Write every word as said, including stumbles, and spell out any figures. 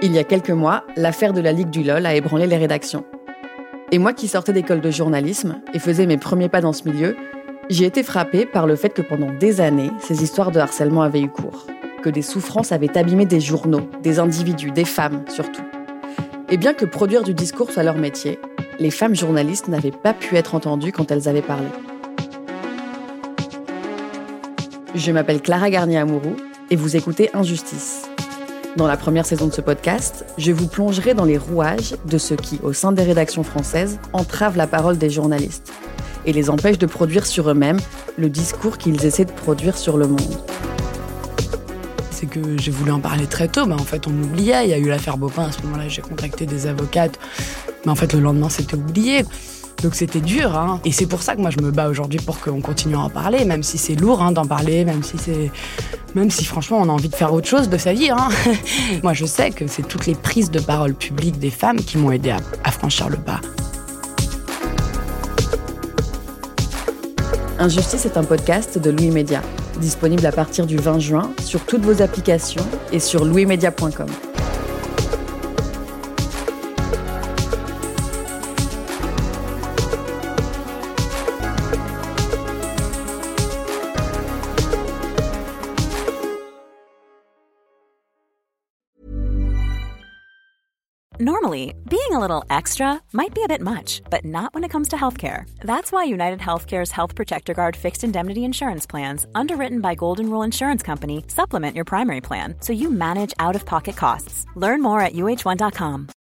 Il y a quelques mois, l'affaire de la Ligue du L O L a ébranlé les rédactions. Et moi qui sortais d'école de journalisme et faisais mes premiers pas dans ce milieu, j'ai été frappée par le fait que pendant des années, ces histoires de harcèlement avaient eu cours. Que des souffrances avaient abîmé des journaux, des individus, des femmes surtout. Et bien que produire du discours soit leur métier, les femmes journalistes n'avaient pas pu être entendues quand elles avaient parlé. Je m'appelle Clara Garnier-Amouroux et vous écoutez Injustice. Dans la première saison de ce podcast, je vous plongerai dans les rouages de ceux qui, au sein des rédactions françaises, entravent la parole des journalistes et les empêchent de produire sur eux-mêmes le discours qu'ils essaient de produire sur le monde. C'est que j'ai voulu en parler très tôt, mais en fait on oubliait. Il y a eu l'affaire Bopin, à ce moment-là j'ai contacté des avocates, mais en fait le lendemain c'était oublié. Donc c'était dur, hein. Et c'est pour ça que moi je me bats aujourd'hui pour qu'on continue à en parler, même si c'est lourd hein, d'en parler, même si c'est, même si franchement on a envie de faire autre chose de sa vie. Hein. Moi je sais que c'est toutes les prises de parole publiques des femmes qui m'ont aidé à, à franchir le pas. Injustice est un podcast de Louis Média, disponible à partir du vingt juin sur toutes vos applications et sur louis média point com. Normally, being a little extra might be a bit much, but not when it comes to healthcare. That's why United Healthcare's Health Protector Guard fixed indemnity insurance plans, underwritten by Golden Rule Insurance Company, supplement your primary plan so you manage out-of-pocket costs. Learn more at U H one dot com.